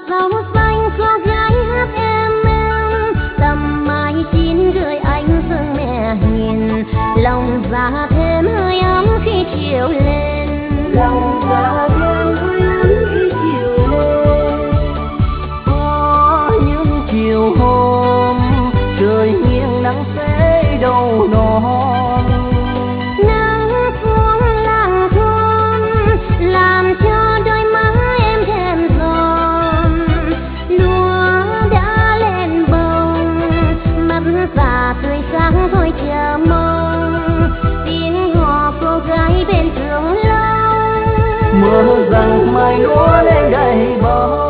rau xanh cô gái hát em tầm mai chín rưỡi anh dâng mẹ hiền, lòng dạ thêm hơi ấm khi chiều lên, lòng dạ thêm hơi ấm khi chiều lên. Có những chiều hôm trời nghiêng nắng sẽ đâu non, nắng xuống làng thôn làm cho đôi má em thèm giòn, lúa đã lên bồng mắt già tươi sáng thôi chờ mong tiếng hò cô gái bên thượng long. mơ rằng mai lúa lên đầy bờ